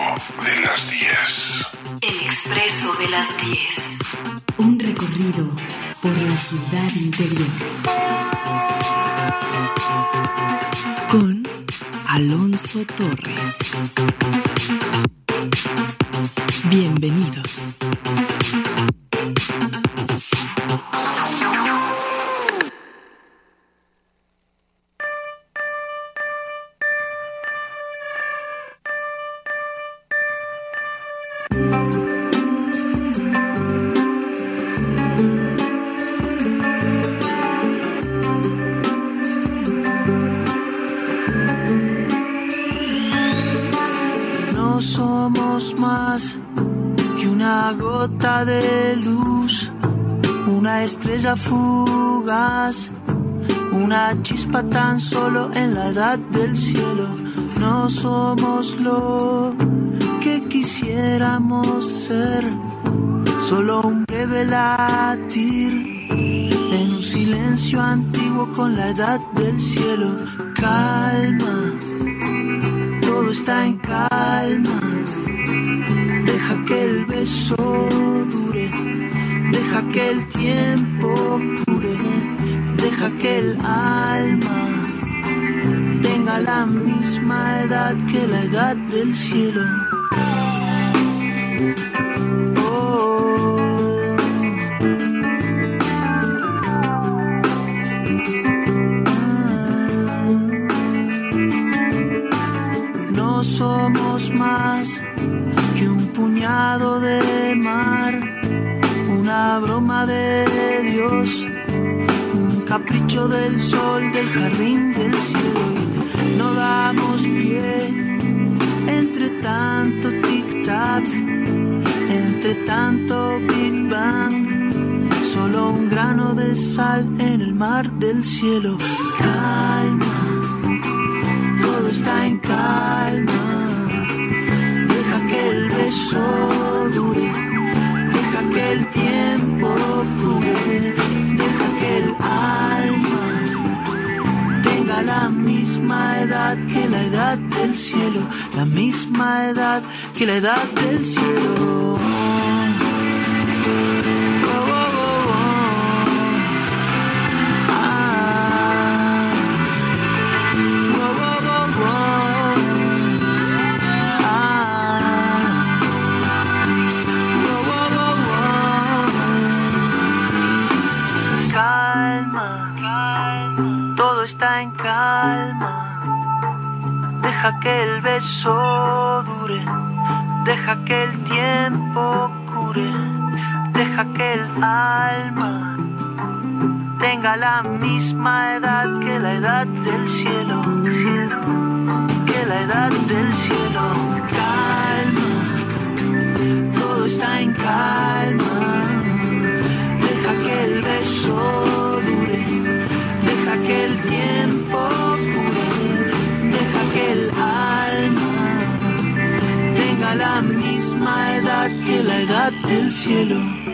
de las 10. El Expreso de las 10. Un recorrido por la ciudad interior. Con Alonso Torres. Bienvenidos. De luz, una estrella fugaz, una chispa tan solo en la edad del cielo. No somos lo que quisiéramos ser, solo un breve latir en un silencio antiguo con la edad del cielo. Calma, todo está en calma. Deja que el beso dure, deja que el tiempo cure, deja que el alma tenga la misma edad que la edad del cielo. No somos más que un puñado de mar, una broma de Dios, un capricho del sol, del jardín del cielo. Y no damos pie entre tanto tic-tac, entre tanto Big Bang, solo un grano de sal en el mar del cielo. Calma, todo está en calma. Que el beso dure, deja que el tiempo cure, deja que el alma tenga la misma edad que la edad del cielo, la misma edad que la edad del cielo. Está en calma, deja que el beso dure, deja que el tiempo cure, deja que el alma tenga la misma edad que la edad del cielo, que la edad del cielo. Calma, todo está en calma, deja que el beso dure, deja que el tiempo cure, deja que el alma tenga la misma edad que la edad del cielo.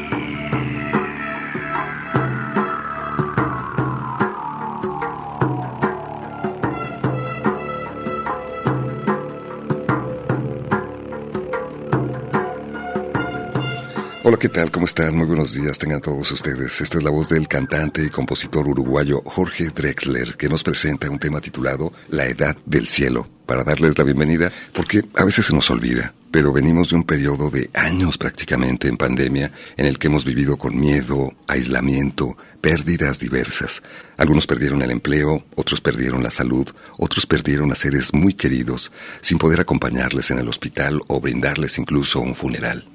Hola, ¿qué tal? ¿Cómo están? Muy buenos días, tengan todos ustedes. Esta es la voz del cantante y compositor uruguayo Jorge Drexler, que nos presenta un tema titulado La Edad del Cielo, para darles la bienvenida, porque a veces se nos olvida, pero venimos de un periodo de años prácticamente en pandemia, en el que hemos vivido con miedo, aislamiento, pérdidas diversas. Algunos perdieron el empleo, otros perdieron la salud, otros perdieron a seres muy queridos, sin poder acompañarles en el hospital o brindarles incluso un funeral.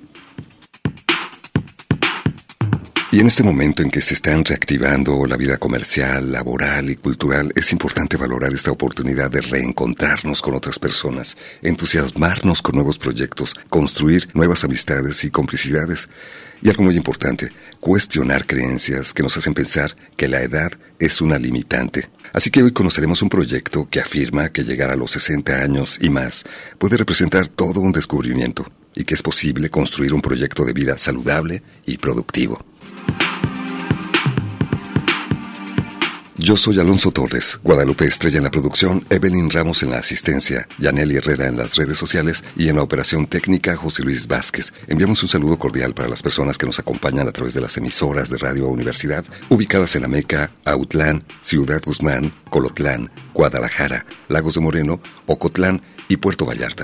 Y en este momento en que se están reactivando la vida comercial, laboral y cultural, es importante valorar esta oportunidad de reencontrarnos con otras personas, entusiasmarnos con nuevos proyectos, construir nuevas amistades y complicidades. Y algo muy importante, cuestionar creencias que nos hacen pensar que la edad es una limitante. Así que hoy conoceremos un proyecto que afirma que llegar a los 60 años y más puede representar todo un descubrimiento y que es posible construir un proyecto de vida saludable y productivo. Yo soy Alonso Torres, Guadalupe Estrella en la producción, Evelyn Ramos en la asistencia, Yaneli Herrera en las redes sociales y en la operación técnica José Luis Vázquez. Enviamos un saludo cordial para las personas que nos acompañan a través de las emisoras de Radio Universidad, ubicadas en Ameca, Autlán, Ciudad Guzmán, Colotlán, Guadalajara, Lagos de Moreno, Ocotlán y Puerto Vallarta.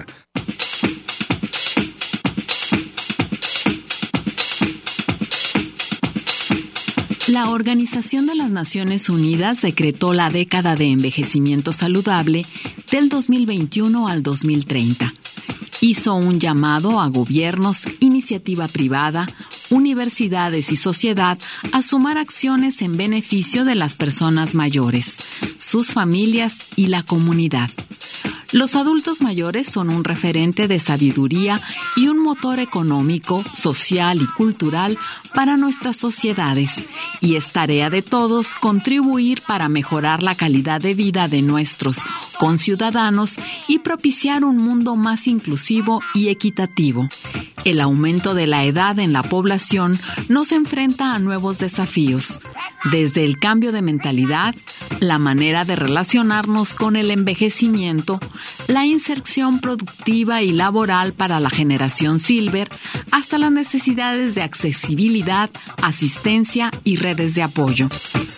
La Organización de las Naciones Unidas decretó la década de envejecimiento saludable del 2021 al 2030. Hizo un llamado a gobiernos, iniciativa privada, universidades y sociedad a sumar acciones en beneficio de las personas mayores, sus familias y la comunidad. Los adultos mayores son un referente de sabiduría y un motor económico, social y cultural para nuestras sociedades, y es tarea de todos contribuir para mejorar la calidad de vida de nuestros conciudadanos y propiciar un mundo más inclusivo y equitativo. El aumento de la edad en la población nos enfrenta a nuevos desafíos, desde el cambio de mentalidad, la manera de relacionarnos con el envejecimiento, la inserción productiva y laboral para la generación Silver, hasta las necesidades de accesibilidad, asistencia y redes de apoyo.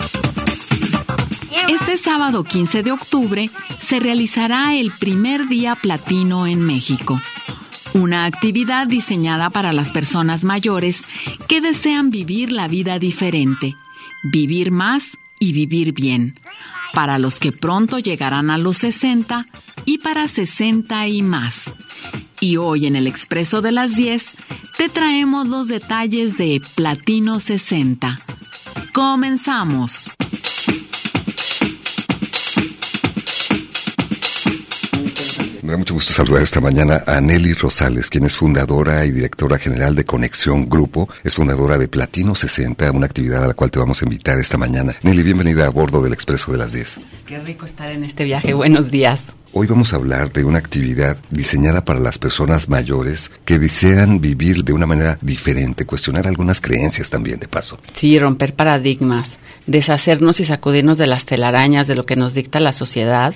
Este sábado 15 de octubre se realizará el primer Día Platino en México. Una actividad diseñada para las personas mayores que desean vivir la vida diferente, vivir más y vivir bien, para los que pronto llegarán a los 60 y para 60 y más. Y hoy en el Expreso de las 10 te traemos los detalles de Platino 60. ¡Comenzamos! Me da mucho gusto saludar esta mañana a Nelly Rosales, quien es fundadora y directora general de Conexión Grupo. Es fundadora de Platino 60, una actividad a la cual te vamos a invitar esta mañana. Nelly, bienvenida a bordo del Expreso de las 10. Qué rico estar en este viaje. Buenos días. Hoy vamos a hablar de una actividad diseñada para las personas mayores que desean vivir de una manera diferente, cuestionar algunas creencias también, de paso. Sí, romper paradigmas, deshacernos y sacudirnos de las telarañas de lo que nos dicta la sociedad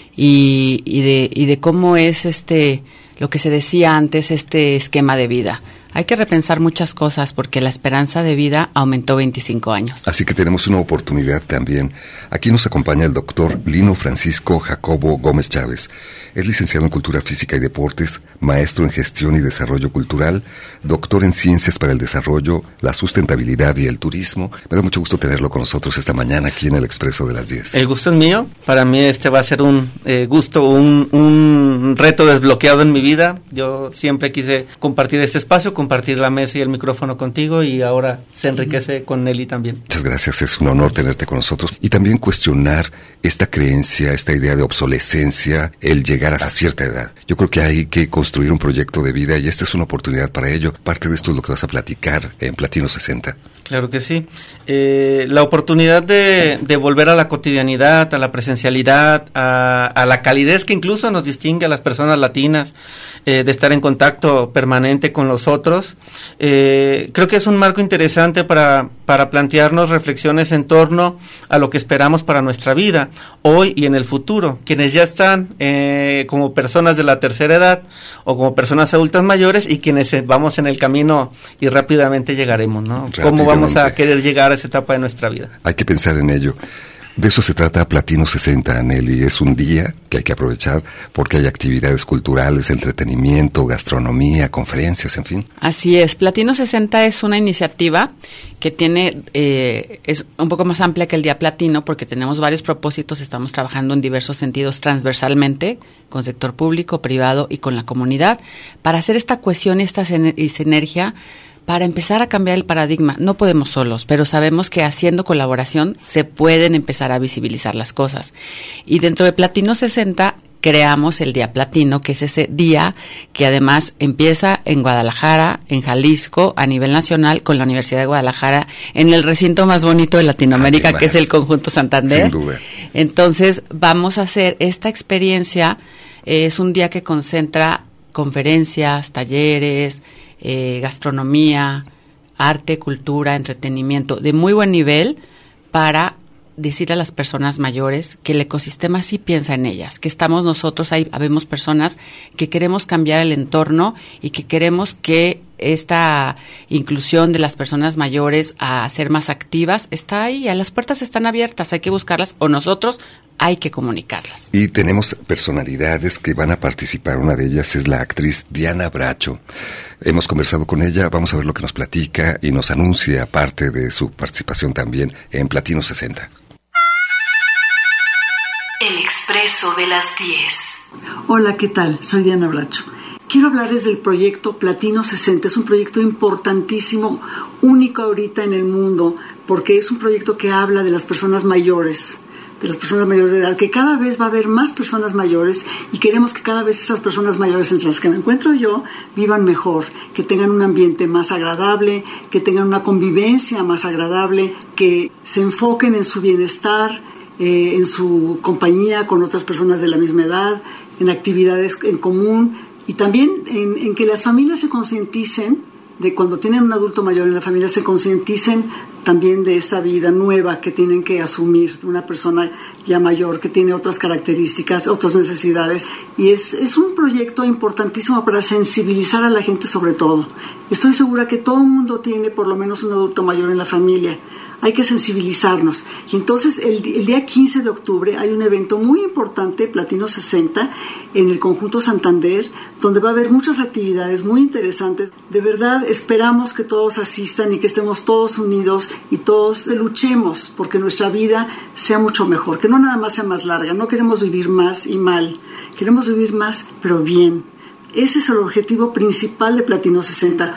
y de cómo es lo que se decía antes, este esquema de vida. Hay que repensar muchas cosas porque la esperanza de vida aumentó 25 años. Así que tenemos una oportunidad también. Aquí nos acompaña el doctor Lino Francisco Jacobo Gómez Chávez. Es licenciado en Cultura Física y Deportes, maestro en Gestión y Desarrollo Cultural, doctor en Ciencias para el Desarrollo, la Sustentabilidad y el Turismo. Me da mucho gusto tenerlo con nosotros esta mañana aquí en el Expreso de las 10. El gusto es mío. Para mí va a ser un gusto, un reto desbloqueado en mi vida. Yo siempre quise compartir este espacio, compartir la mesa y el micrófono contigo, y ahora se enriquece con Nelly también. Muchas gracias, es un honor tenerte con nosotros y también cuestionar esta creencia, esta idea de obsolescencia, el llegar a cierta edad. Yo creo que hay que construir un proyecto de vida y esta es una oportunidad para ello. Parte de esto es lo que vas a platicar en Platino 60. Claro que sí. La oportunidad de volver a la cotidianidad, a la presencialidad, a la calidez que incluso nos distingue a las personas latinas, de estar en contacto permanente con los otros. Creo que es un marco interesante para plantearnos reflexiones en torno a lo que esperamos para nuestra vida, hoy y en el futuro. Quienes ya están como personas de la tercera edad o como personas adultas mayores y quienes vamos en el camino y rápidamente llegaremos, ¿no? ¿Cómo vamos a querer llegar a esa etapa de nuestra vida? Hay que pensar en ello. De eso se trata Platino 60, Nelly. Es un día que hay que aprovechar porque hay actividades culturales, entretenimiento, gastronomía, conferencias, en fin. Así es. Platino 60 es una iniciativa que tiene, es un poco más amplia que el Día Platino porque tenemos varios propósitos. Estamos trabajando en diversos sentidos transversalmente con sector público, privado y con la comunidad para hacer esta cohesión y esta sinergia para empezar a cambiar el paradigma. No podemos solos, pero sabemos que haciendo colaboración se pueden empezar a visibilizar las cosas. Y dentro de Platino 60 creamos el Día Platino, que es ese día que además empieza en Guadalajara, en Jalisco, a nivel nacional, con la Universidad de Guadalajara, en el recinto más bonito de Latinoamérica, que es el Conjunto Santander. Sin duda. Entonces, vamos a hacer esta experiencia. Es un día que concentra conferencias, talleres, gastronomía, arte, cultura, entretenimiento de muy buen nivel para decirle a las personas mayores que el ecosistema sí piensa en ellas, que estamos nosotros, ahí habemos personas que queremos cambiar el entorno y que queremos que esta inclusión de las personas mayores a ser más activas está ahí, las puertas están abiertas, hay que buscarlas o nosotros hay que comunicarlas. Y tenemos personalidades que van a participar, una de ellas es la actriz Diana Bracho. Hemos conversado con ella, vamos a ver lo que nos platica y nos anuncia parte de su participación también en Platino 60. El Expreso de las 10. Hola, ¿qué tal? Soy Diana Bracho. Quiero hablarles del proyecto Platino 60. Es un proyecto importantísimo, único ahorita en el mundo, porque es un proyecto que habla de las personas mayores, de edad, que cada vez va a haber más personas mayores y queremos que cada vez esas personas mayores entre las que me encuentro yo vivan mejor, que tengan un ambiente más agradable, que tengan una convivencia más agradable, que se enfoquen en su bienestar, en su compañía con otras personas de la misma edad, en actividades en común y también en que las familias se concienticen de cuando tienen un adulto mayor en la familia, se concienticen también de esa vida nueva que tienen que asumir una persona ya mayor que tiene otras características, otras necesidades, y es un proyecto importantísimo para sensibilizar a la gente sobre todo. Estoy segura que todo el mundo tiene por lo menos un adulto mayor en la familia. Hay que sensibilizarnos. Y entonces el día 15 de octubre hay un evento muy importante, Platino 60, en el Conjunto Santander, donde va a haber muchas actividades muy interesantes. De verdad, esperamos que todos asistan y que estemos todos unidos y todos luchemos porque nuestra vida sea mucho mejor, que no nada más sea más larga. No queremos vivir más y mal, queremos vivir más, pero bien. Ese es el objetivo principal de Platino 60.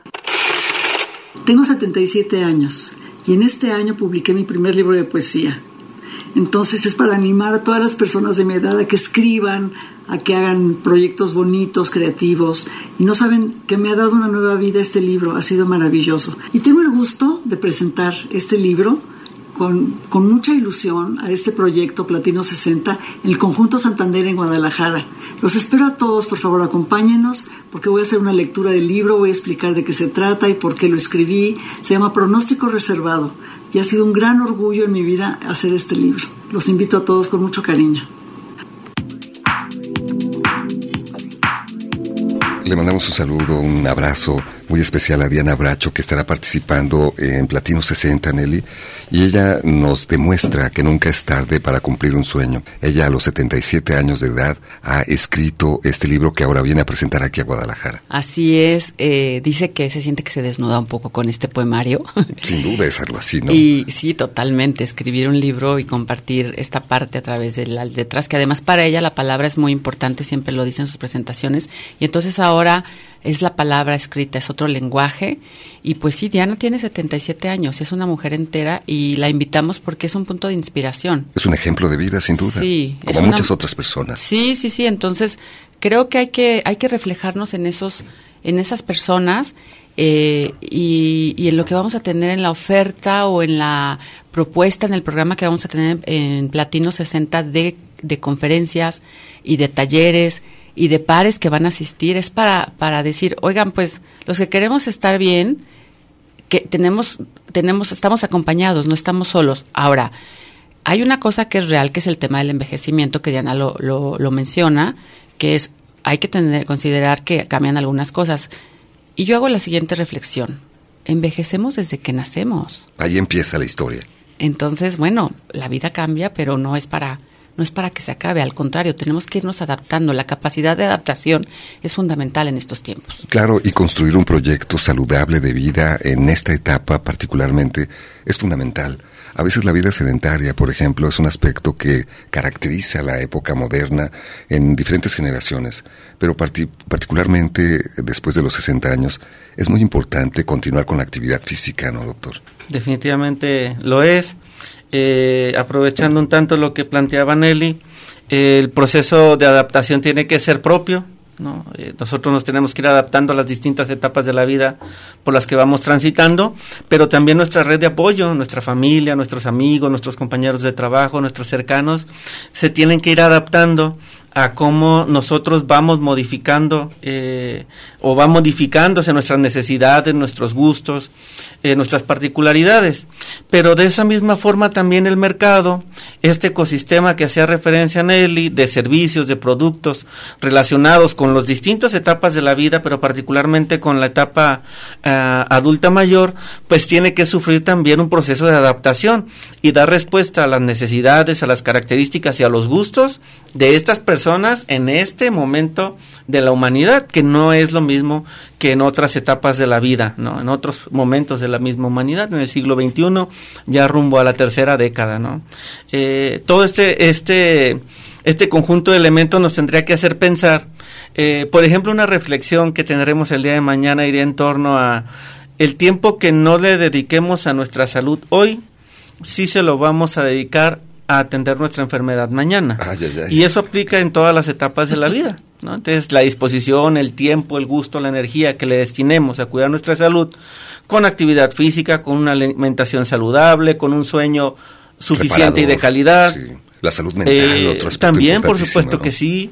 Tengo 77 años. Y en este año publiqué mi primer libro de poesía. Entonces es para animar a todas las personas de mi edad a que escriban, a que hagan proyectos bonitos, creativos. Y no saben que me ha dado una nueva vida este libro, ha sido maravilloso. Y tengo el gusto de presentar este libro con mucha ilusión a este proyecto Platino 60 en el Conjunto Santander en Guadalajara. Los espero a todos, por favor acompáñenos, porque voy a hacer una lectura del libro, voy a explicar de qué se trata y por qué lo escribí. Se llama Pronóstico Reservado y ha sido un gran orgullo en mi vida hacer este libro. Los invito a todos con mucho cariño. Le mandamos un saludo, un abrazo muy especial a Diana Bracho, que estará participando en Platino 60, Nelly, y ella nos demuestra que nunca es tarde para cumplir un sueño. Ella a los 77 años de edad ha escrito este libro que ahora viene a presentar aquí a Guadalajara. Así es, dice que se siente que se desnuda un poco con este poemario. Sin duda es algo así, ¿no? Y sí, totalmente, escribir un libro y compartir esta parte a través de las letras, que además para ella la palabra es muy importante, siempre lo dice en sus presentaciones, y entonces ahora es la palabra escrita, es otro lenguaje, y pues sí, Diana tiene 77 años, es una mujer entera y la invitamos porque es un punto de inspiración. Es un ejemplo de vida, sin duda, sí, como muchas otras personas. Sí, entonces creo que hay que reflejarnos en esas personas y en lo que vamos a tener en la oferta o en la propuesta, en el programa que vamos a tener en Platino 60 de conferencias y de talleres y de pares que van a asistir, es para decir, oigan, pues los que queremos estar bien, que estamos acompañados, no estamos solos. Ahora, hay una cosa que es real, que es el tema del envejecimiento, que Diana lo menciona, que es, hay que considerar que cambian algunas cosas. Y yo hago la siguiente reflexión: envejecemos desde que nacemos. Ahí empieza la historia. Entonces, bueno, la vida cambia, pero no es para que se acabe, al contrario, tenemos que irnos adaptando. La capacidad de adaptación es fundamental en estos tiempos. Claro, y construir un proyecto saludable de vida en esta etapa particularmente es fundamental. A veces la vida sedentaria, por ejemplo, es un aspecto que caracteriza la época moderna en diferentes generaciones, pero particularmente después de los 60 años es muy importante continuar con la actividad física, ¿no, doctor? Definitivamente lo es. Aprovechando un tanto lo que planteaba Nelly, el proceso de adaptación tiene que ser propio, ¿no? Nosotros nos tenemos que ir adaptando a las distintas etapas de la vida por las que vamos transitando, pero también nuestra red de apoyo, nuestra familia, nuestros amigos, nuestros compañeros de trabajo, nuestros cercanos, se tienen que ir adaptando a cómo nosotros vamos modificando o va modificándose nuestras necesidades, nuestros gustos, nuestras particularidades. Pero de esa misma forma también el mercado, este ecosistema que hacía referencia a Nelly, de servicios, de productos relacionados con las distintas etapas de la vida, pero particularmente con la etapa adulta mayor, pues tiene que sufrir también un proceso de adaptación y dar respuesta a las necesidades, a las características y a los gustos de estas personas en este momento de la humanidad, que no es lo mismo que en otras etapas de la vida, ¿no? En otros momentos de la misma humanidad, en el siglo XXI, ya rumbo a la tercera década, ¿no? Todo este conjunto de elementos nos tendría que hacer pensar, por ejemplo, una reflexión que tendremos el día de mañana iría en torno a el tiempo que no le dediquemos a nuestra salud hoy, sí se lo vamos a dedicar a atender nuestra enfermedad mañana. Y eso aplica en todas las etapas de la vida, ¿no? Entonces, la disposición, el tiempo, el gusto, la energía que le destinemos a cuidar nuestra salud con actividad física, con una alimentación saludable, con un sueño suficiente y de calidad. Sí. La salud mental, otro aspecto también, por supuesto, ¿no? Que sí,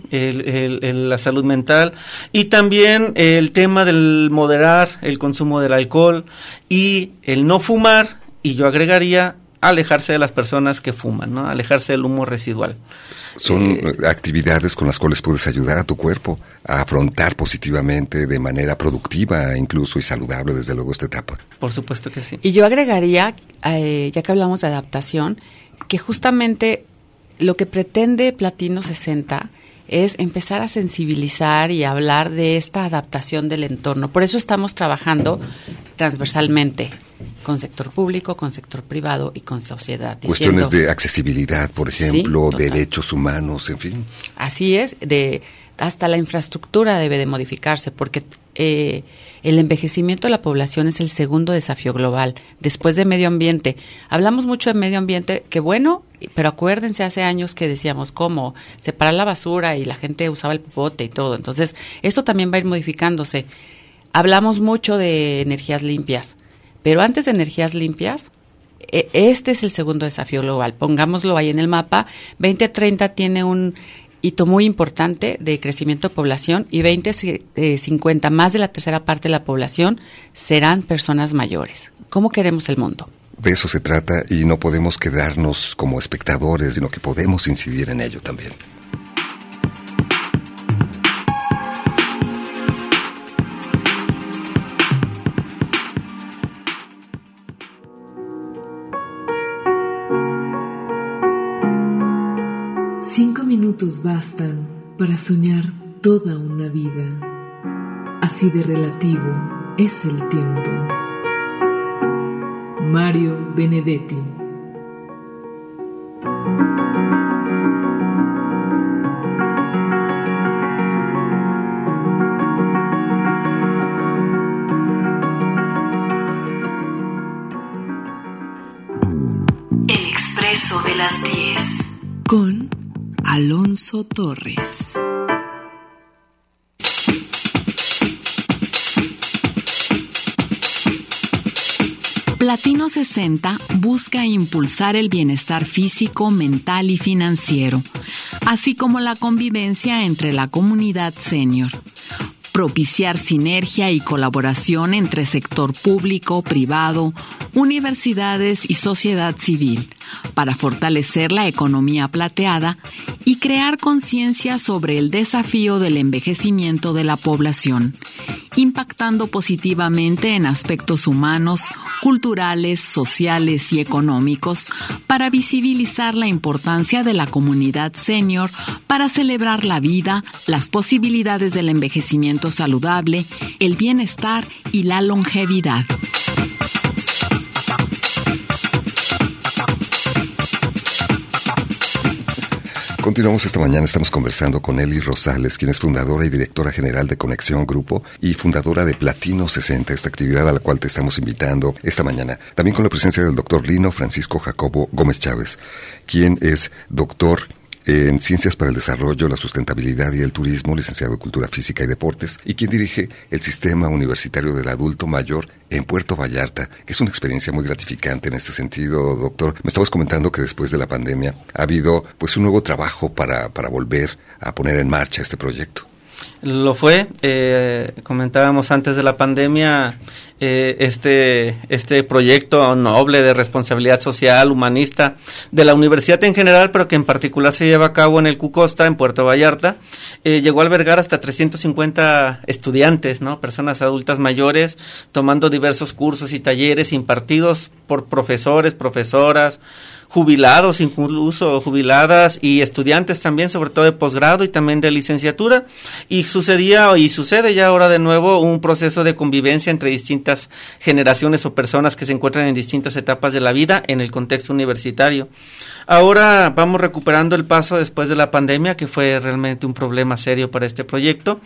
la salud mental. Y también el tema del moderar el consumo del alcohol y el no fumar, y yo agregaría alejarse de las personas que fuman, ¿no? Alejarse del humo residual. Son actividades con las cuales puedes ayudar a tu cuerpo a afrontar positivamente, de manera productiva incluso y saludable, desde luego, esta etapa. Por supuesto que sí. Y yo agregaría, ya que hablamos de adaptación, que justamente lo que pretende Platino 60 es empezar a sensibilizar y hablar de esta adaptación del entorno. Por eso estamos trabajando transversalmente con sector público, con sector privado y con sociedad. Cuestiones de accesibilidad, por ejemplo, sí, derechos humanos, en fin. Así es, hasta la infraestructura debe de modificarse, porque el envejecimiento de la población es el segundo desafío global, después de medio ambiente. Hablamos mucho de medio ambiente, que bueno, pero acuérdense hace años que decíamos cómo separar la basura y la gente usaba el popote y todo. Entonces, esto también va a ir modificándose. Hablamos mucho de energías limpias, pero antes de energías limpias, este es el segundo desafío global. Pongámoslo ahí en el mapa. 2030 tiene un hito muy importante de crecimiento de población y 2050 más de la tercera parte de la población serán personas mayores. ¿Cómo queremos el mundo? De eso se trata y no podemos quedarnos como espectadores, sino que podemos incidir en ello también. Minutos bastan para soñar toda una vida. Así de relativo es el tiempo. Mario Benedetti. El Expreso de las 10. Con Alonso Torres. Platino 60 busca impulsar el bienestar físico, mental y financiero, así como la convivencia entre la comunidad senior. Propiciar sinergia y colaboración entre sector público, privado, universidades y sociedad civil para fortalecer la economía plateada y crear conciencia sobre el desafío del envejecimiento de la población, impactando positivamente en aspectos humanos, culturales, sociales y económicos para visibilizar la importancia de la comunidad senior para celebrar la vida, las posibilidades del envejecimiento saludable, el bienestar y la longevidad. Continuamos esta mañana, estamos conversando con Nelly Rosales, quien es fundadora y directora general de Conexión Grupo y fundadora de Platino 60, esta actividad a la cual te estamos invitando esta mañana. También con la presencia del doctor Lino Francisco Jacobo Gómez Chávez, quien es doctor en Ciencias para el Desarrollo, la Sustentabilidad y el Turismo, licenciado en Cultura Física y Deportes, y quien dirige el Sistema Universitario del Adulto Mayor en Puerto Vallarta, que es una experiencia muy gratificante en este sentido, doctor. Me estabas comentando que después de la pandemia ha habido pues un nuevo trabajo para volver a poner en marcha este proyecto. Lo fue, comentábamos antes de la pandemia, este proyecto noble de responsabilidad social, humanista, de la universidad en general, pero que en particular se lleva a cabo en el Cucosta, en Puerto Vallarta, llegó a albergar hasta 350 estudiantes, ¿no? Personas adultas mayores, tomando diversos cursos y talleres impartidos por profesores, profesoras, jubilados, incluso jubiladas, y estudiantes también, sobre todo de posgrado y también de licenciatura, y sucedía y sucede ya ahora de nuevo un proceso de convivencia entre distintas generaciones o personas que se encuentran en distintas etapas de la vida en el contexto universitario. Ahora vamos recuperando el paso después de la pandemia, que fue realmente un problema serio para este proyecto.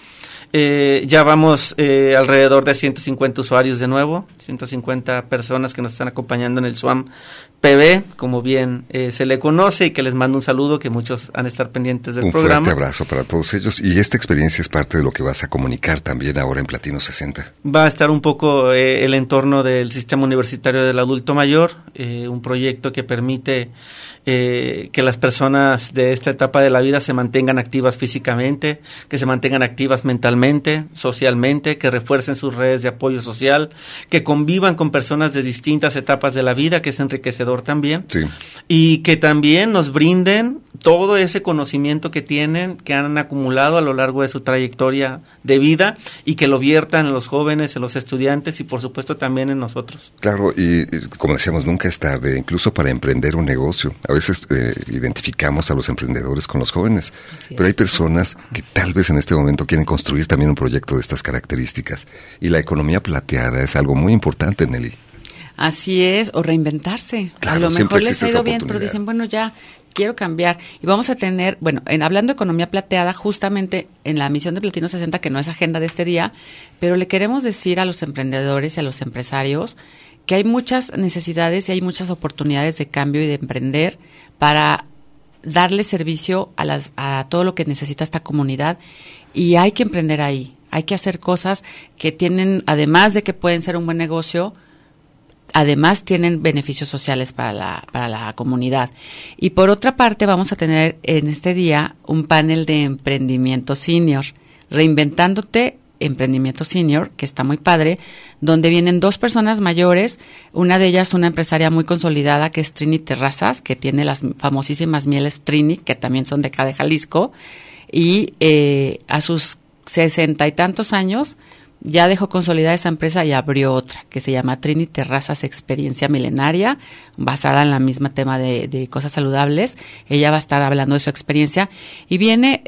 Ya vamos alrededor de 150 usuarios de nuevo, 150 personas que nos están acompañando en el SWAM PB, como bien se le conoce, y que les mando un saludo, que muchos han de estar pendientes del programa. Un fuerte abrazo para todos ellos, y esta experiencia es parte de lo que vas a comunicar también ahora en Platino 60. Va a estar un poco el entorno del Sistema Universitario del Adulto Mayor, un proyecto que permite que las personas de esta etapa de la vida se mantengan activas físicamente, que se mantengan activas mentalmente, socialmente, que refuercen sus redes de apoyo social, que convivan con personas de distintas etapas de la vida, que es enriquecedor también, sí. Y que también nos brinden todo ese conocimiento que tienen, que han acumulado a lo largo de su trayectoria de vida, y que lo viertan en los jóvenes, en los estudiantes y por supuesto también en nosotros. Claro, y como decíamos, nunca es tarde, incluso para emprender un negocio. A veces identificamos a los emprendedores con los jóvenes, pero hay personas que tal vez en este momento quieren construir también un proyecto de estas características, y la economía plateada es algo muy importante, Nelly. Así es, o reinventarse. Claro, a lo mejor les ha ido bien, pero oportunidad. dicen, bueno, ya quiero cambiar. Y vamos a tener, bueno, hablando de economía plateada, justamente en la misión de Platino 60, que no es agenda de este día, pero le queremos decir a los emprendedores y a los empresarios que hay muchas necesidades y hay muchas oportunidades de cambio y de emprender para darle servicio a todo lo que necesita esta comunidad, y hay que emprender ahí. Hay que hacer cosas que tienen, además de que pueden ser un buen negocio, además tienen beneficios sociales para la comunidad. Y por otra parte, vamos a tener en este día un panel de emprendimiento senior, Reinventándote Emprendimiento Senior, que está muy padre, donde vienen dos personas mayores, una de ellas una empresaria muy consolidada, que es Trini Terrazas, que tiene las famosísimas mieles Trini, que también son de acá de Jalisco, y a sus 60 y tantos años ya dejó consolidada esa empresa y abrió otra que se llama Trini Terrazas Experiencia Milenaria, basada en la misma tema de cosas saludables. Ella va a estar hablando de su experiencia, y viene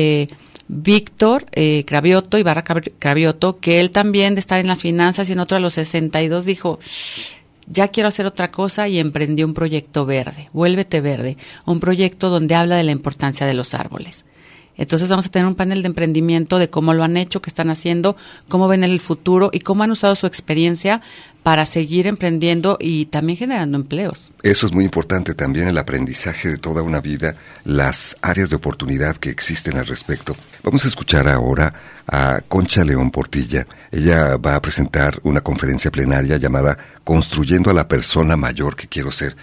Víctor Cravioto, Ibarra Cravioto, que él también de estar en las finanzas y en otro a los 62 dijo, ya quiero hacer otra cosa, y emprendió un proyecto verde, Vuélvete Verde, un proyecto donde habla de la importancia de los árboles. Entonces vamos a tener un panel de emprendimiento de cómo lo han hecho, qué están haciendo, cómo ven el futuro y cómo han usado su experiencia para seguir emprendiendo y también generando empleos. Eso es muy importante también, el aprendizaje de toda una vida, las áreas de oportunidad que existen al respecto. Vamos a escuchar ahora a Concha León Portilla. Ella va a presentar una conferencia plenaria llamada Construyendo a la persona mayor que quiero ser.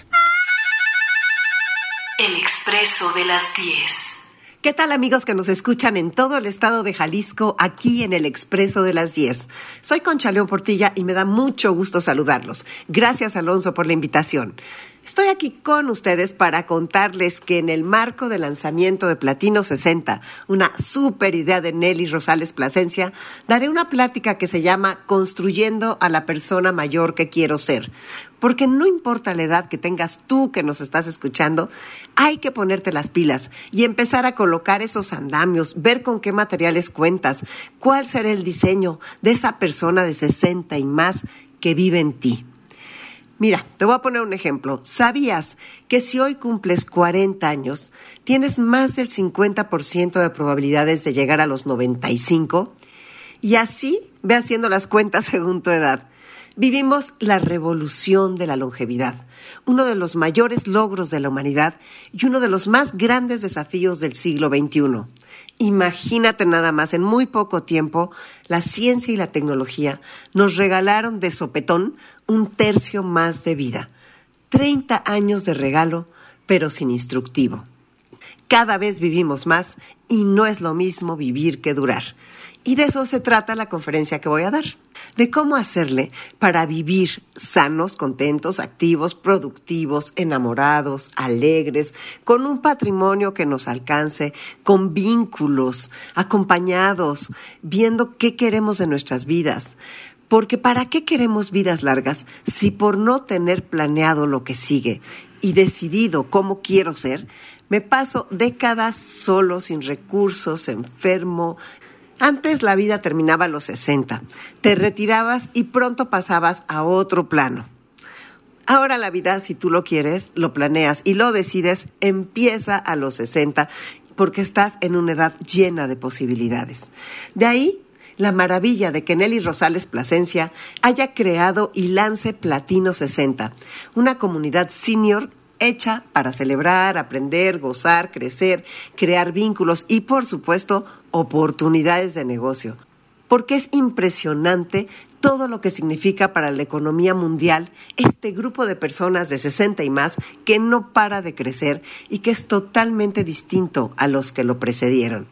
El Expreso de las 10. ¿Qué tal, amigos que nos escuchan en todo el estado de Jalisco, aquí en el Expreso de las 10? Soy Concha León Portilla y me da mucho gusto saludarlos. Gracias, Alonso, por la invitación. Estoy aquí con ustedes para contarles que en el marco del lanzamiento de Platino 60, una súper idea de Nelly Rosales Plasencia, daré una plática que se llama Construyendo a la persona mayor que quiero ser. Porque no importa la edad que tengas tú que nos estás escuchando, hay que ponerte las pilas y empezar a colocar esos andamios, ver con qué materiales cuentas, cuál será el diseño de esa persona de 60 y más que vive en ti. Mira, te voy a poner un ejemplo. ¿Sabías que si hoy cumples 40 años, tienes más del 50% de probabilidades de llegar a los 95? Y así ve haciendo las cuentas según tu edad. Vivimos la revolución de la longevidad, uno de los mayores logros de la humanidad y uno de los más grandes desafíos del siglo XXI. Imagínate nada más, en muy poco tiempo, la ciencia y la tecnología nos regalaron de sopetón 1/3 más de vida. 30 años de regalo, pero sin instructivo. Cada vez vivimos más y no es lo mismo vivir que durar. Y de eso se trata la conferencia que voy a dar, de cómo hacerle para vivir sanos, contentos, activos, productivos, enamorados, alegres, con un patrimonio que nos alcance, con vínculos, acompañados, viendo qué queremos de nuestras vidas. Porque ¿para qué queremos vidas largas si por no tener planeado lo que sigue y decidido cómo quiero ser, me paso décadas solo, sin recursos, enfermo? Antes la vida terminaba a los 60, te retirabas y pronto pasabas a otro plano. Ahora la vida, si tú lo quieres, lo planeas y lo decides, empieza a los 60 porque estás en una edad llena de posibilidades. De ahí la maravilla de que Nelly Rosales Plasencia haya creado y lance Platino 60, una comunidad senior hecha para celebrar, aprender, gozar, crecer, crear vínculos y, por supuesto, oportunidades de negocio. Porque es impresionante todo lo que significa para la economía mundial este grupo de personas de 60 y más que no para de crecer y que es totalmente distinto a los que lo precedieron.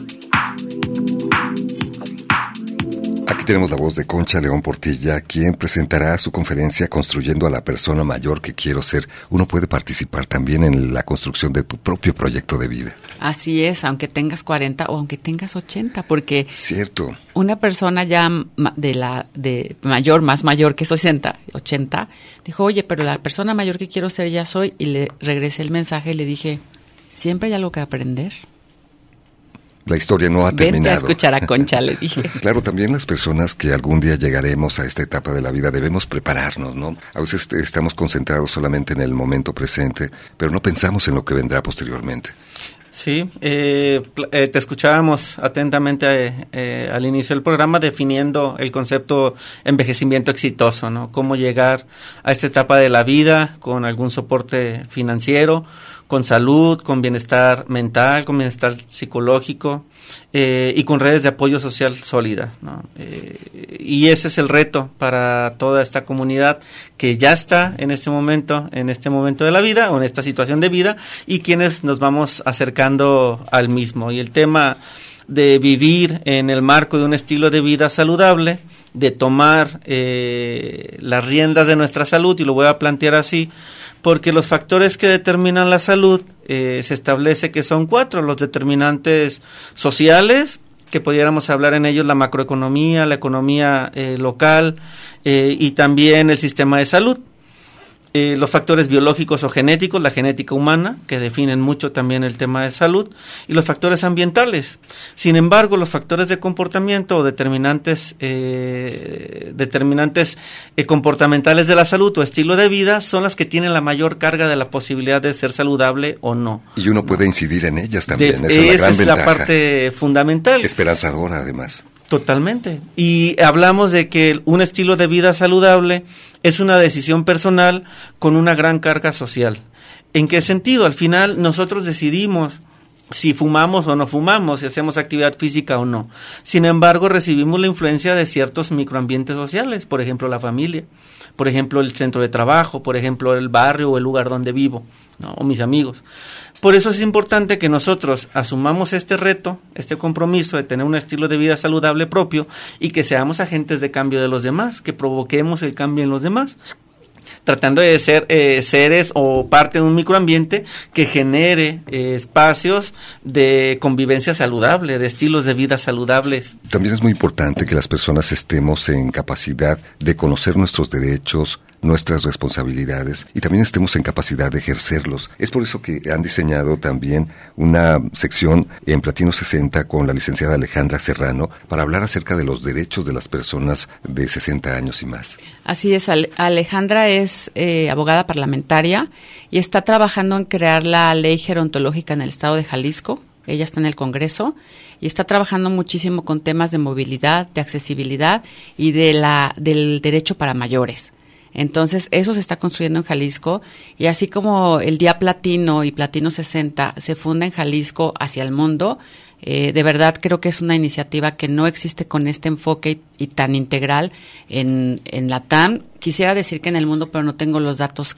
Aquí tenemos la voz de Concha León Portilla, quien presentará su conferencia Construyendo a la persona mayor que quiero ser. Uno puede participar también en la construcción de tu propio proyecto de vida. Así es, aunque tengas 40 o aunque tengas 80, porque cierto, una persona ya de mayor, más mayor que 60, 80, dijo, oye, pero la persona mayor que quiero ser ya soy, y le regresé el mensaje y le dije, siempre hay algo que aprender. La historia no ha terminado. Vente a escuchar a Concha, le dije. Claro, también las personas que algún día llegaremos a esta etapa de la vida debemos prepararnos, ¿no? A veces estamos concentrados solamente en el momento presente, pero no pensamos en lo que vendrá posteriormente. Sí, te escuchábamos atentamente al inicio del programa definiendo el concepto envejecimiento exitoso, ¿no? Cómo llegar a esta etapa de la vida con algún soporte financiero, con salud, con bienestar mental, con bienestar psicológico y con redes de apoyo social sólidas, ¿no? Y ese es el reto para toda esta comunidad que ya está en este momento de la vida o en esta situación de vida y quienes nos vamos acercando al mismo. Y el tema de vivir en el marco de un estilo de vida saludable, de tomar las riendas de nuestra salud, y lo voy a plantear así, porque los factores que determinan la salud se establece que son 4, los determinantes sociales, que pudiéramos hablar en ellos la macroeconomía, la economía local y también el sistema de salud. Los factores biológicos o genéticos, la genética humana, que definen mucho también el tema de salud, y los factores ambientales. Sin embargo, los factores de comportamiento o determinantes comportamentales de la salud o estilo de vida son las que tienen la mayor carga de la posibilidad de ser saludable o no. Y uno puede incidir en ellas también, esa es la parte fundamental. Esperanzadora, además. Totalmente. Y hablamos de que un estilo de vida saludable es una decisión personal con una gran carga social. ¿En qué sentido? Al final nosotros decidimos si fumamos o no fumamos, si hacemos actividad física o no. Sin embargo, recibimos la influencia de ciertos microambientes sociales, por ejemplo, la familia, por ejemplo, el centro de trabajo, por ejemplo, el barrio o el lugar donde vivo, ¿no? O mis amigos. Por eso es importante que nosotros asumamos este reto, este compromiso de tener un estilo de vida saludable propio y que seamos agentes de cambio de los demás, que provoquemos el cambio en los demás, tratando de ser seres o parte de un microambiente que genere espacios de convivencia saludable, de estilos de vida saludables. También es muy importante que las personas estemos en capacidad de conocer nuestros derechos, nuestras responsabilidades y también estemos en capacidad de ejercerlos. Es por eso que han diseñado también una sección en Platino 60 con la licenciada Alejandra Serrano para hablar acerca de los derechos de las personas de 60 años y más. Así es, Alejandra es abogada parlamentaria y está trabajando en crear la ley gerontológica en el estado de Jalisco. Ella está en el Congreso y está trabajando muchísimo con temas de movilidad, de accesibilidad y del derecho para mayores. Entonces, eso se está construyendo en Jalisco, y así como el Día Platino y Platino 60 se funda en Jalisco hacia el mundo, de verdad creo que es una iniciativa que no existe con este enfoque y tan integral en la TAM. Quisiera decir que en el mundo, pero no tengo los datos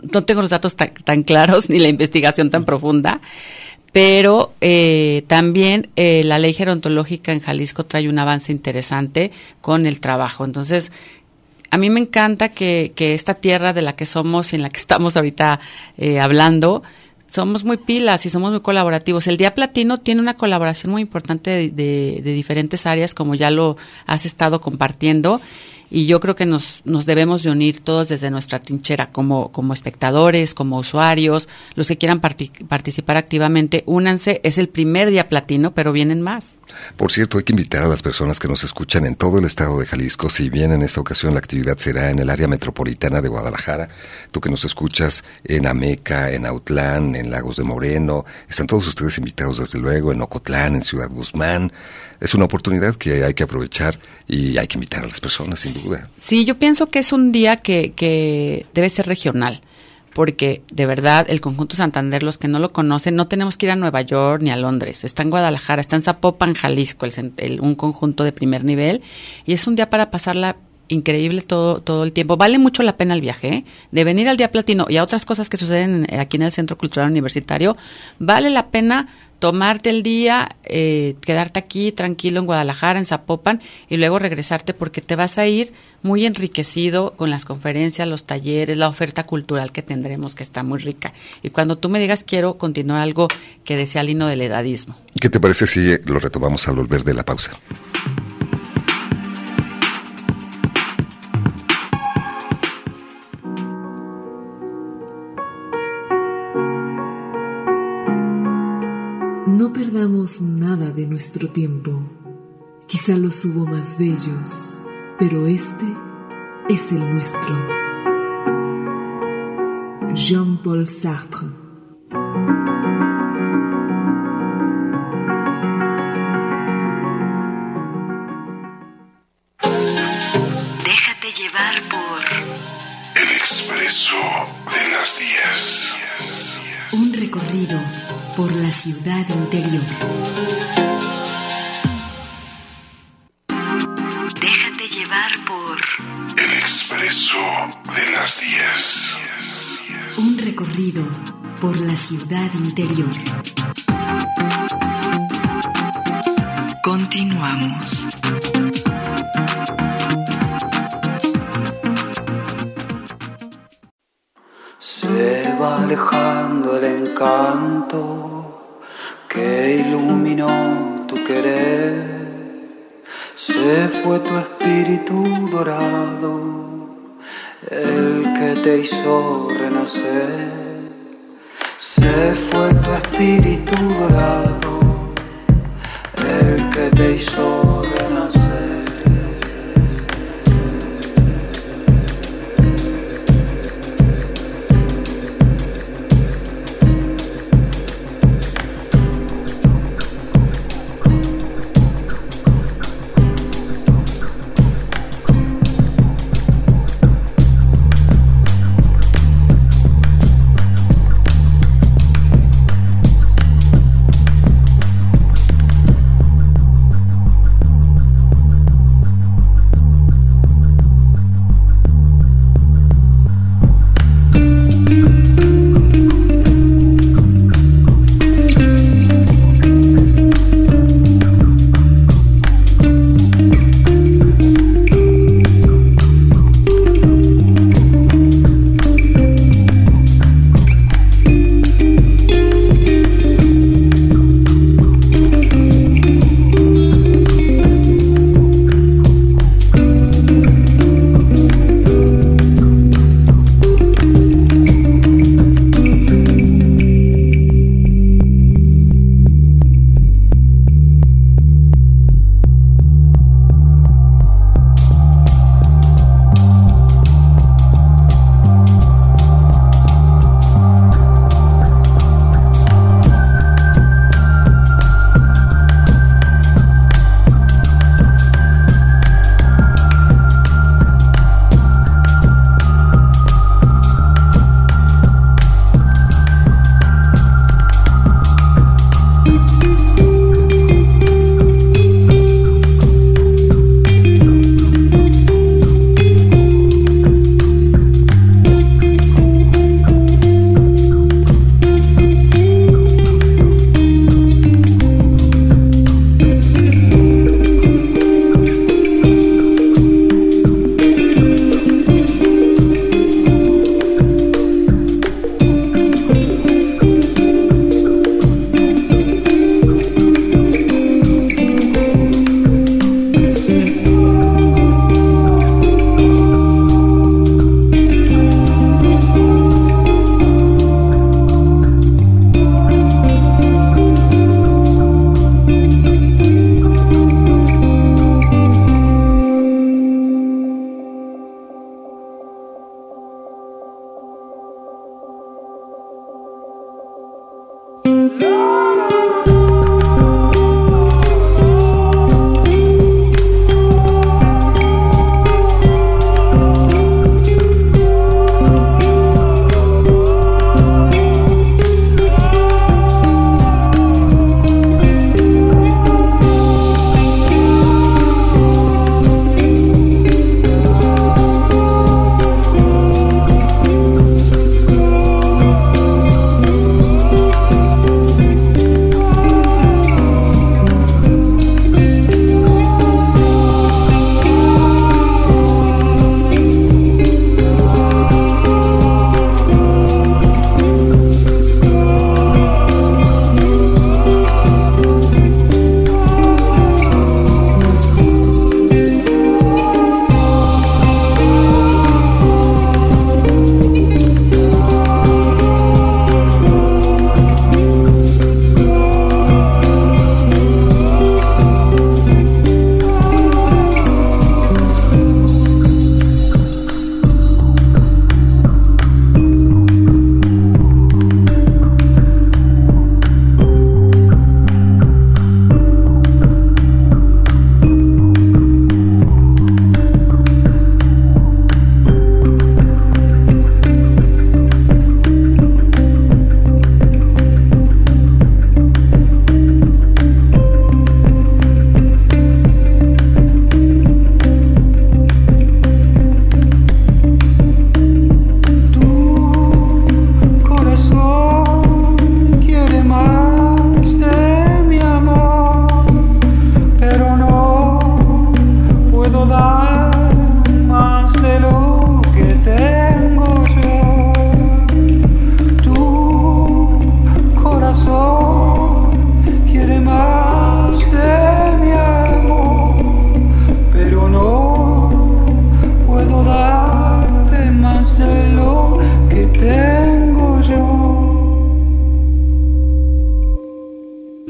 tan claros ni la investigación tan profunda. Pero también la ley gerontológica en Jalisco trae un avance interesante con el trabajo. Entonces, a mí me encanta que esta tierra de la que somos y en la que estamos ahorita hablando, somos muy pilas y somos muy colaborativos. El Día Platino tiene una colaboración muy importante de diferentes áreas, como ya lo has estado compartiendo, y yo creo que nos debemos de unir todos desde nuestra trinchera, como espectadores, como usuarios, los que quieran participar activamente, únanse. Es el primer Día Platino, pero vienen más. Por cierto, hay que invitar a las personas que nos escuchan en todo el estado de Jalisco. Si bien en esta ocasión la actividad será en el área metropolitana de Guadalajara, tú que nos escuchas en Ameca, en Autlán, en Lagos de Moreno, están todos ustedes invitados desde luego, en Ocotlán, en Ciudad Guzmán. Es una oportunidad que hay que aprovechar y hay que invitar a las personas, sin duda. Sí, yo pienso que es un día que debe ser regional, porque de verdad el Conjunto Santander, los que no lo conocen, no tenemos que ir a Nueva York ni a Londres. Está en Guadalajara, está en Zapopan, Jalisco, un conjunto de primer nivel, y es un día para pasarla increíble todo el tiempo. Vale mucho la pena el viaje, de venir al Día Platino y a otras cosas que suceden aquí en el Centro Cultural Universitario. Vale la pena tomarte el día, quedarte aquí tranquilo en Guadalajara, en Zapopan, y luego regresarte, porque te vas a ir muy enriquecido con las conferencias, los talleres, la oferta cultural que tendremos, que está muy rica. Y cuando tú me digas, quiero continuar algo que decía Lino del edadismo. ¿Qué te parece si lo retomamos al volver de la pausa? No perdamos nada de nuestro tiempo. Quizá los hubo más bellos, pero este es el nuestro. Jean-Paul Sartre. Déjate llevar por El Expreso de las 10. un recorrido por la ciudad interior. Déjate llevar por El Expreso de las 10. un recorrido por la ciudad interior. Continuamos. Se va alejando el encanto que iluminó tu querer. Se fue tu espíritu dorado, el que te hizo renacer. Se fue tu espíritu dorado, el que te hizo renacer.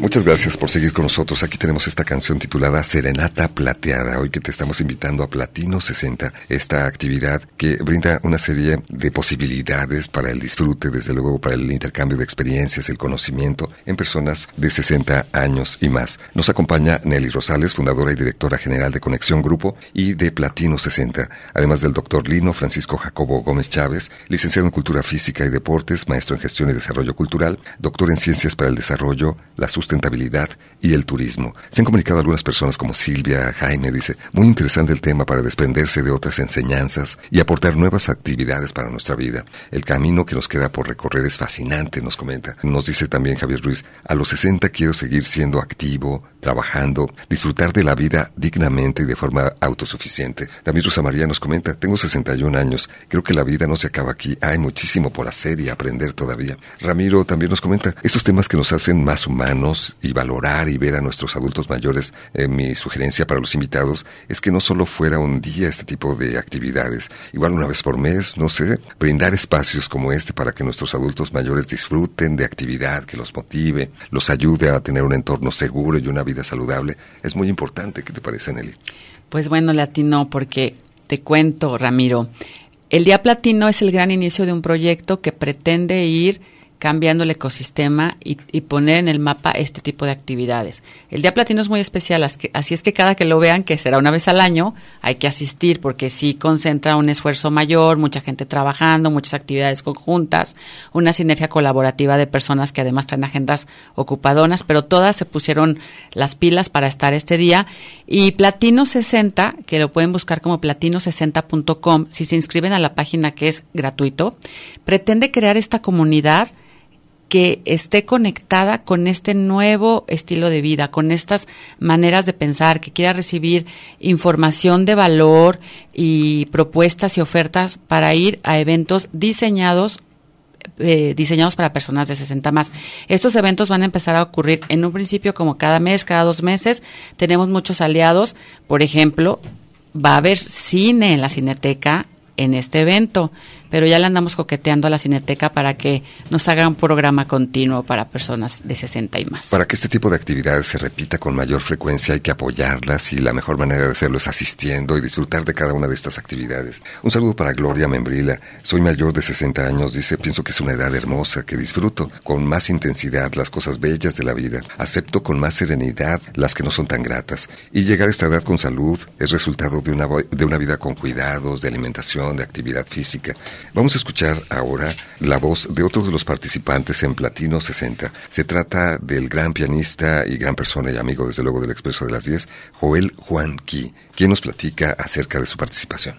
Muchas gracias por seguir con nosotros. Aquí tenemos esta canción titulada Serenata Plateada. Hoy que te estamos invitando a Platino 60, esta actividad que brinda una serie de posibilidades para el disfrute, desde luego para el intercambio de experiencias, el conocimiento en personas de 60 años y más. Nos acompaña Nelly Rosales, fundadora y directora general de Conexión Grupo y de Platino 60, además del doctor Lino Francisco Jacobo Gómez Chávez, licenciado en Cultura Física y Deportes, maestro en Gestión y Desarrollo Cultural, doctor en Ciencias para el Desarrollo, la Sustentabilidad y el Turismo. Se han comunicado algunas personas como Silvia, Jaime, dice, muy interesante el tema para desprenderse de otras enseñanzas y aportar nuevas actividades para nuestra vida. El camino que nos queda por recorrer es fascinante, nos comenta. Nos dice también Javier Ruiz, a los 60 quiero seguir siendo activo, trabajando, disfrutar de la vida dignamente y de forma autosuficiente. También Rosa María nos comenta, tengo 61 años, creo que la vida no se acaba aquí, hay muchísimo por hacer y aprender todavía. Ramiro también nos comenta, estos temas que nos hacen más humanos y valorar y ver a nuestros adultos mayores. Mi sugerencia para los invitados es que no solo fuera un día este tipo de actividades, igual una vez por mes, no sé, brindar espacios como este para que nuestros adultos mayores disfruten de actividad que los motive, los ayude a tener un entorno seguro y una vida saludable. Es muy importante. ¿Qué te parece, Nelly? Pues bueno, le atinó, porque te cuento, Ramiro, el Día Platino es el gran inicio de un proyecto que pretende ir cambiando el ecosistema y poner en el mapa este tipo de actividades. El Día Platino es muy especial, así es que cada que lo vean, que será una vez al año, hay que asistir, porque sí concentra un esfuerzo mayor, mucha gente trabajando, muchas actividades conjuntas, una sinergia colaborativa de personas que además traen agendas ocupadonas, pero todas se pusieron las pilas para estar este día. Y Platino 60, que lo pueden buscar como platino60.com, si se inscriben a la página, que es gratuito, pretende crear esta comunidad que esté conectada con este nuevo estilo de vida, con estas maneras de pensar, que quiera recibir información de valor y propuestas y ofertas para ir a eventos diseñados para personas de 60 más. Estos eventos van a empezar a ocurrir en un principio como cada mes, cada 2 meses. Tenemos muchos aliados. Por ejemplo, va a haber cine en la Cineteca en este evento, pero ya le andamos coqueteando a la Cineteca para que nos haga un programa continuo para personas de 60 y más. Para que este tipo de actividades se repita con mayor frecuencia hay que apoyarlas, y la mejor manera de hacerlo es asistiendo y disfrutar de cada una de estas actividades. Un saludo para Gloria Membrila. Soy mayor de 60 años, dice, pienso que es una edad hermosa, que disfruto con más intensidad las cosas bellas de la vida, acepto con más serenidad las que no son tan gratas, y llegar a esta edad con salud es resultado de una vida con cuidados, de alimentación, de actividad física. Vamos a escuchar ahora la voz de otro de los participantes en Platino 60. Se trata del gran pianista y gran persona y amigo, desde luego, del Expreso de las 10, Joel Juan Key, quien nos platica acerca de su participación.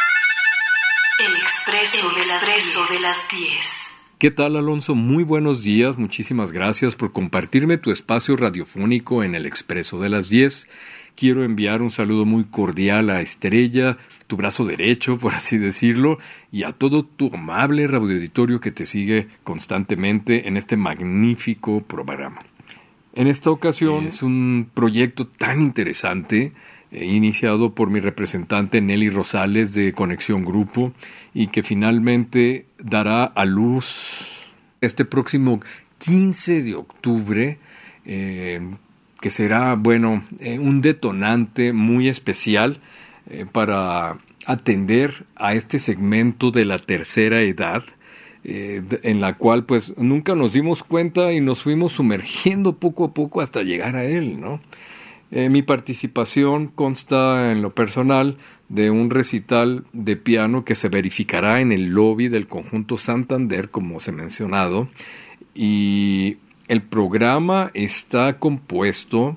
El Expreso de las 10. ¿Qué tal, Alonso? Muy buenos días, muchísimas gracias por compartirme tu espacio radiofónico en el Expreso de las 10. Quiero enviar un saludo muy cordial a Estrella, tu brazo derecho, por así decirlo, y a todo tu amable radioauditorio que te sigue constantemente en este magnífico programa. En esta ocasión es un proyecto tan interesante, iniciado por mi representante Nelly Rosales de Conexión Grupo, y que finalmente dará a luz este próximo 15 de octubre, que será, un detonante muy especial para atender a este segmento de la tercera edad, en la cual pues nunca nos dimos cuenta y nos fuimos sumergiendo poco a poco hasta llegar a él, ¿no? Mi participación consta en lo personal de un recital de piano que se verificará en el lobby del Conjunto Santander, como os he mencionado, y el programa está compuesto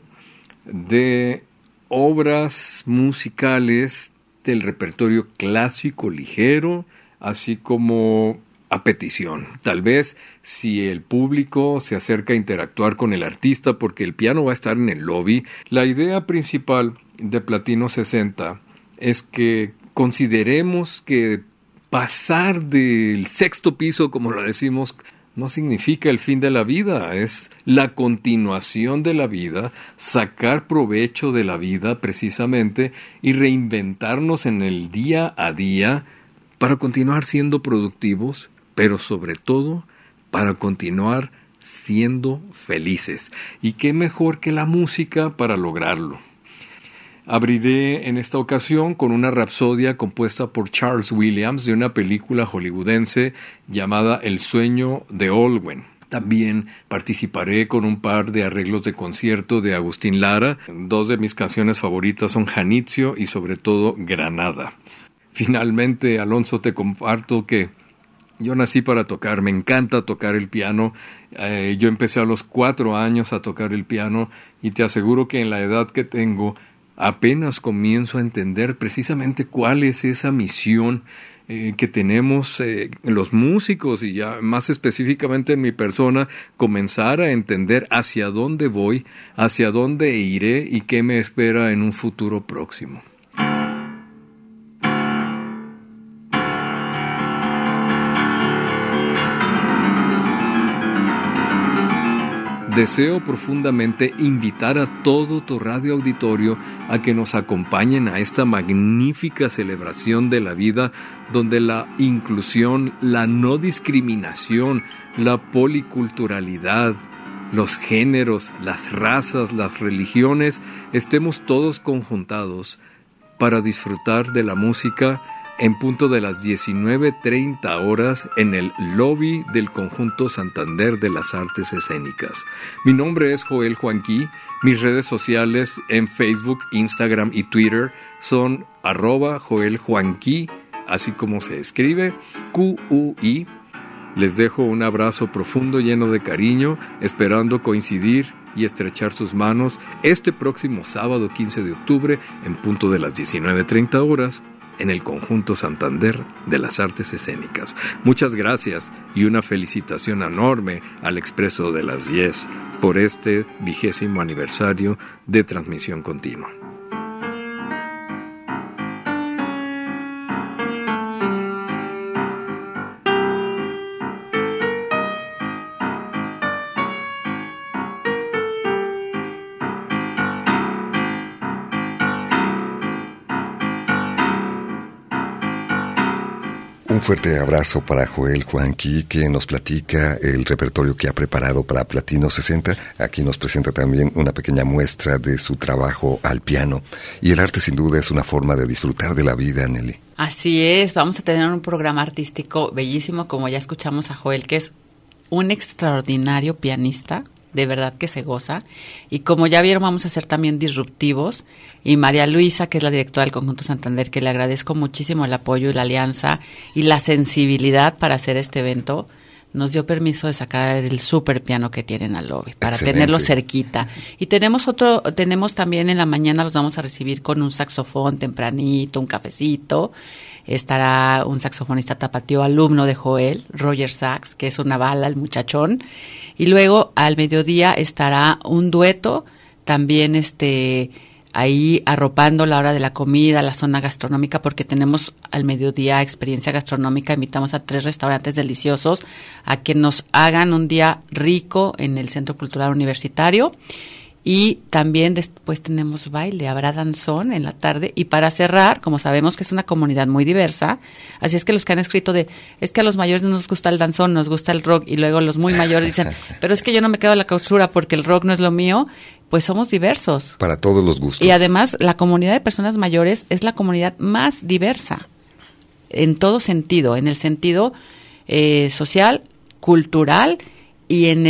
de obras musicales del repertorio clásico ligero, así como a petición. Tal vez si el público se acerca a interactuar con el artista, porque el piano va a estar en el lobby. La idea principal de Platino 60 es que consideremos que pasar del sexto piso, como lo decimos, no significa el fin de la vida, es la continuación de la vida, sacar provecho de la vida precisamente y reinventarnos en el día a día para continuar siendo productivos, pero sobre todo para continuar siendo felices. Y qué mejor que la música para lograrlo. Abriré en esta ocasión con una rapsodia compuesta por Charles Williams de una película hollywoodense llamada El sueño de Olwen. También participaré con un par de arreglos de concierto de Agustín Lara. Dos de mis canciones favoritas son Janitzio y sobre todo Granada. Finalmente, Alonso, te comparto que yo nací para tocar, me encanta tocar el piano. Yo empecé a los 4 años a tocar el piano y te aseguro que en la edad que tengo apenas comienzo a entender precisamente cuál es esa misión que tenemos los músicos, y ya más específicamente en mi persona, comenzar a entender hacia dónde voy, hacia dónde iré y qué me espera en un futuro próximo. Deseo profundamente invitar a todo tu radio auditorio a que nos acompañen a esta magnífica celebración de la vida, donde la inclusión, la no discriminación, la policulturalidad, los géneros, las razas, las religiones, estemos todos conjuntados para disfrutar de la música en punto de las 19:30 horas en el lobby del Conjunto Santander de las Artes Escénicas. Mi nombre es Joel Juanqui. Mis redes sociales en Facebook, Instagram y Twitter son @JoelJuanqui, así como se escribe, QUI. Les dejo un abrazo profundo lleno de cariño, esperando coincidir y estrechar sus manos este próximo sábado 15 de octubre en punto de las 19:30 horas en el Conjunto Santander de las Artes Escénicas. Muchas gracias y una felicitación enorme al Expreso de las 10 por este 20º aniversario de transmisión continua. Un fuerte abrazo para Joel Juanqui, que nos platica el repertorio que ha preparado para Platino 60. Aquí nos presenta también una pequeña muestra de su trabajo al piano. Y el arte sin duda es una forma de disfrutar de la vida, Nelly. Así es, vamos a tener un programa artístico bellísimo, como ya escuchamos a Joel, que es un extraordinario pianista. De verdad que se goza. Y como ya vieron, vamos a ser también disruptivos. Y María Luisa, que es la directora del Conjunto Santander, que le agradezco muchísimo el apoyo y la alianza y la sensibilidad para hacer este evento, nos dio permiso de sacar el super piano que tienen al lobby, para Excelente. tenerlo cerquita. Y tenemos también en la mañana, los vamos a recibir con un saxofón tempranito, un cafecito. Estará un saxofonista tapatío, alumno de Joel, Roger Sachs, que es una bala, el muchachón. Y luego al mediodía estará un dueto, también ahí arropando la hora de la comida, la zona gastronómica, porque tenemos al mediodía experiencia gastronómica. Invitamos a 3 restaurantes deliciosos a que nos hagan un día rico en el Centro Cultural Universitario. Y también después tenemos baile, habrá danzón en la tarde. Y para cerrar, como sabemos que es una comunidad muy diversa, así es que los que han escrito es que a los mayores no nos gusta el danzón, nos gusta el rock, y luego los muy mayores dicen, pero es que yo no me quedo a la costura porque el rock no es lo mío, pues somos diversos. Para todos los gustos. Y además, la comunidad de personas mayores es la comunidad más diversa, en todo sentido, en el sentido social, cultural, y en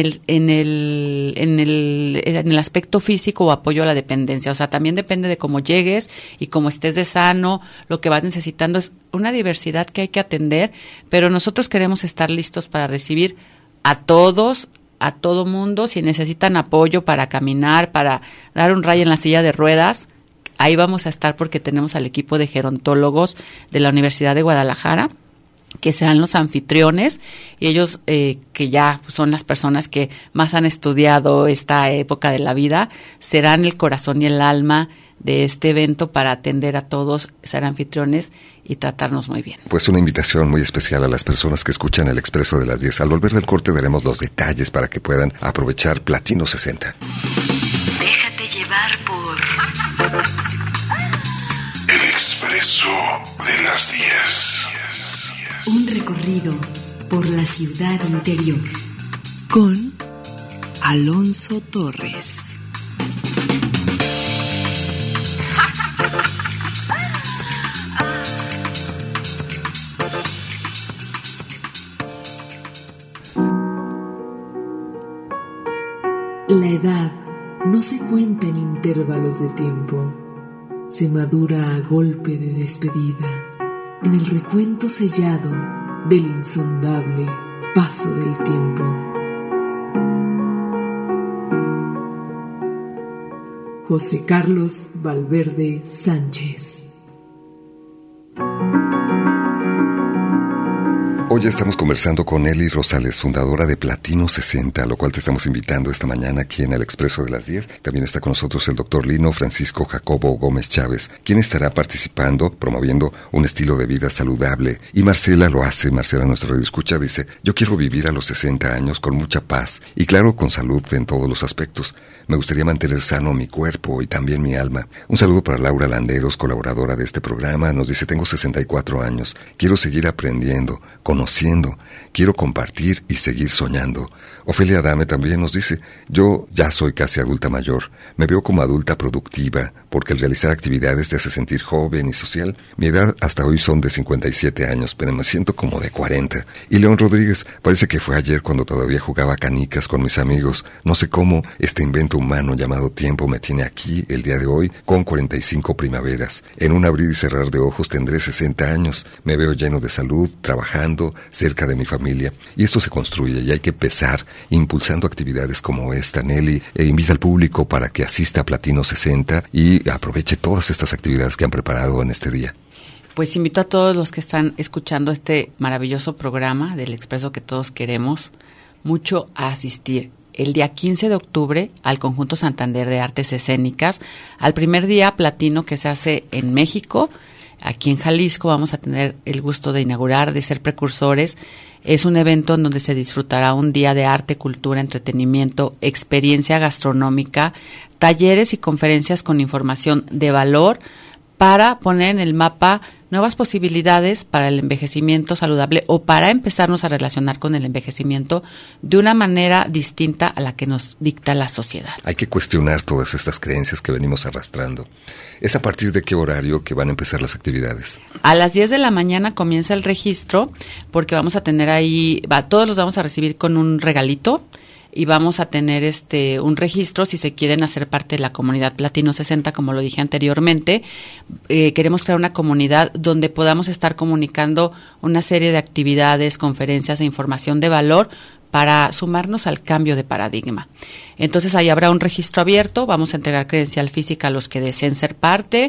el aspecto físico o apoyo a la dependencia. O sea, también depende de cómo llegues y cómo estés de sano, lo que vas necesitando es una diversidad que hay que atender, pero nosotros queremos estar listos para recibir a todos, a todo mundo. Si necesitan apoyo para caminar, para dar un rayo en la silla de ruedas, ahí vamos a estar, porque tenemos al equipo de gerontólogos de la Universidad de Guadalajara, que serán los anfitriones, y ellos que ya son las personas que más han estudiado esta época de la vida, serán el corazón y el alma de este evento para atender a todos, ser anfitriones y tratarnos muy bien. Pues una invitación muy especial a las personas que escuchan el Expreso de las 10. Al volver del corte daremos los detalles para que puedan aprovechar Platino 60. Déjate llevar por El Expreso de las 10. un recorrido por la ciudad interior. Con Alonso Torres. La edad no se cuenta en intervalos de tiempo, se madura a golpe de despedida, en el recuento sellado del insondable paso del tiempo. José Carlos Valverde Sánchez. Hoy estamos conversando con Nelly Rosales, fundadora de Platino 60, a lo cual te estamos invitando esta mañana aquí en el Expreso de las 10. También está con nosotros el doctor Lino Francisco Jacobo Gómez Chávez, quien estará participando, promoviendo un estilo de vida saludable. Y Marcela lo hace, Marcela, nuestra radioescucha, dice: yo quiero vivir a los 60 años con mucha paz y claro, con salud en todos los aspectos. Me gustaría mantener sano mi cuerpo y también mi alma. Un saludo para Laura Landeros, colaboradora de este programa. Nos dice: tengo 64 años, quiero seguir aprendiendo, conociendo, quiero compartir y seguir soñando. Ofelia Adame también nos dice: yo ya soy casi adulta mayor, me veo como adulta productiva, porque el realizar actividades te hace sentir joven y social. Mi edad hasta hoy son de 57 años, pero me siento como de 40. Y León Rodríguez: parece que fue ayer cuando todavía jugaba canicas con mis amigos. No sé cómo este invento humano llamado tiempo me tiene aquí el día de hoy con 45 primaveras. En un abrir y cerrar de ojos tendré 60 años. Me veo lleno de salud, trabajando, cerca de mi familia. Y esto se construye y hay que empezar impulsando actividades como esta. Nelly invita al público para que asista a Platino 60 y aproveche todas estas actividades que han preparado en este día. Pues invito a todos los que están escuchando este maravilloso programa del Expreso que todos queremos mucho a asistir el día 15 de octubre al Conjunto Santander de Artes Escénicas, al primer día Platino que se hace en México. Aquí en Jalisco vamos a tener el gusto de inaugurar, de ser precursores. Es un evento en donde se disfrutará un día de arte, cultura, entretenimiento, experiencia gastronómica, talleres y conferencias con información de valor para poner en el mapa nuevas posibilidades para el envejecimiento saludable o para empezarnos a relacionar con el envejecimiento de una manera distinta a la que nos dicta la sociedad. Hay que cuestionar todas estas creencias que venimos arrastrando. ¿Es a partir de qué horario que van a empezar las actividades? A las 10 de la mañana comienza el registro, porque vamos a tener ahí, todos los vamos a recibir con un regalito. Y vamos a tener un registro si se quieren hacer parte de la comunidad Platino 60, como lo dije anteriormente. Queremos crear una comunidad donde podamos estar comunicando una serie de actividades, conferencias e información de valor para sumarnos al cambio de paradigma. Entonces ahí habrá un registro abierto, vamos a entregar credencial física a los que deseen ser parte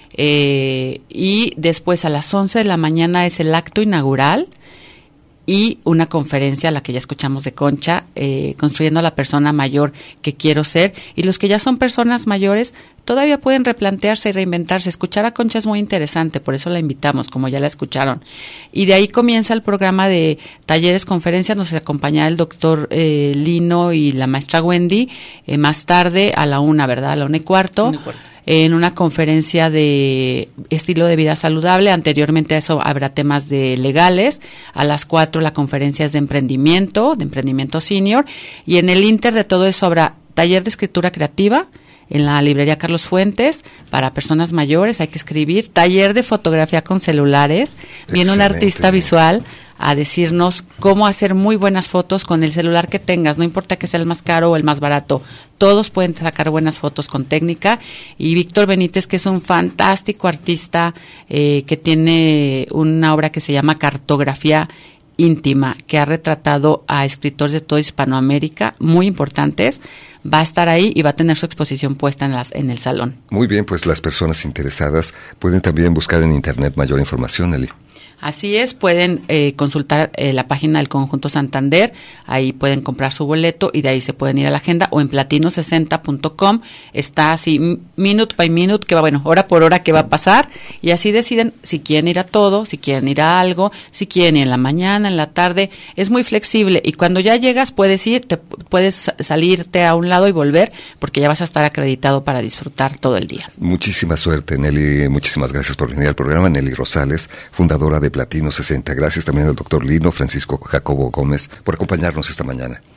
y después a las 11 de la mañana es el acto inaugural y una conferencia, la que ya escuchamos de Concha, construyendo a la persona mayor que quiero ser. Y los que ya son personas mayores todavía pueden replantearse y reinventarse. Escuchar a Concha es muy interesante, por eso la invitamos, como ya la escucharon. Y de ahí comienza el programa de talleres, conferencias. Nos acompañará el doctor Lino y la maestra Wendy más tarde a la 1, ¿verdad? A la 1:15. 1:15. En una conferencia de estilo de vida saludable. Anteriormente a eso habrá temas de legales. A las 4 la conferencia es de emprendimiento senior. Y en el inter de todo eso habrá taller de escritura creativa en la librería Carlos Fuentes para personas mayores, hay que escribir. Taller de fotografía con celulares. Viene un artista visual a decirnos cómo hacer muy buenas fotos con el celular que tengas, no importa que sea el más caro o el más barato, todos pueden sacar buenas fotos con técnica. Y Víctor Benítez, que es un fantástico artista que tiene una obra que se llama Cartografía Íntima, que ha retratado a escritores de toda Hispanoamérica muy importantes, va a estar ahí y va a tener su exposición puesta en el salón. Muy bien, pues las personas interesadas pueden también buscar en internet mayor información, Eli. Así es, pueden consultar la página del Conjunto Santander, ahí pueden comprar su boleto y de ahí se pueden ir a la agenda, o en platino60.com, está así minute by minute, que va, hora por hora que va a pasar, y así deciden si quieren ir a todo, si quieren ir a algo, si quieren ir en la mañana, en la tarde, es muy flexible, y cuando ya llegas puedes puedes salirte a un lado y volver, porque ya vas a estar acreditado para disfrutar todo el día. Muchísima suerte, Nelly, muchísimas gracias por venir al programa. Nelly Rosales, fundadora de Platino 60. Gracias también al doctor Lino Francisco Jacobo Gómez por acompañarnos esta mañana.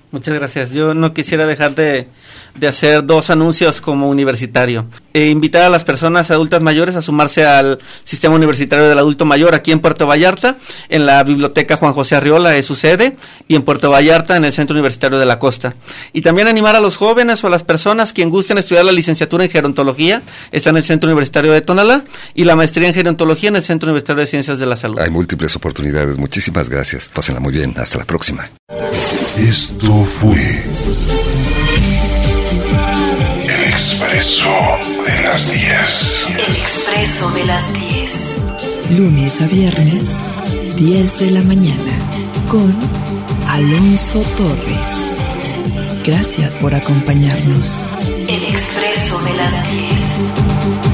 Muchas gracias. Yo no quisiera dejar de hacer 2 anuncios como universitario. Invitar a las personas adultas mayores a sumarse al Sistema Universitario del Adulto Mayor aquí en Puerto Vallarta, en la Biblioteca Juan José Arriola es su sede, y en Puerto Vallarta en el Centro Universitario de la Costa. Y también animar a los jóvenes o a las personas quien gusten estudiar la licenciatura en Gerontología, está en el Centro Universitario de Tonalá, y la maestría en Gerontología en el Centro Universitario de Ciencias de la Salud. Hay múltiples oportunidades. Muchísimas gracias. Pásenla muy bien. Hasta la próxima. Esto fue El Expreso de las 10. El Expreso de las 10. Lunes a viernes, 10 de la mañana, con Alonso Torres. Gracias por acompañarnos. El Expreso de las 10.